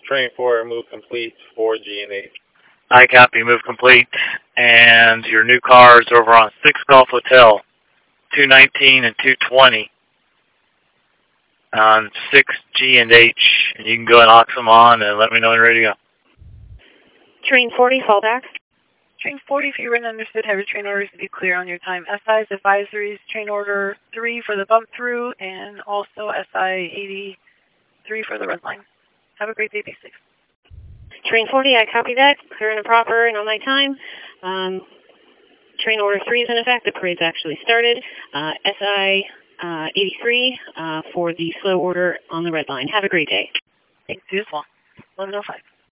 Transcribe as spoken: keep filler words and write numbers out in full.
Train four, move complete for G and H. I copy, move complete. And your new cars over on six Golf Hotel, two nineteen and two twenty on six G and H. And you can go and ox them on and let me know when you're ready to go. Train forty, fallback. Train forty, if you're in understood, have your train orders to be clear on your time. S I's advisories, train order three for the bump through, and also S I eighty-three for the red line. Have a great day, be safe. Train forty, I copy that. Clear and proper and on my time. Um, train order three is in effect. The parade's actually started. Uh, S I uh, eighty-three uh, for the slow order on the red line. Have a great day. Thanks, you as well. eleven oh five.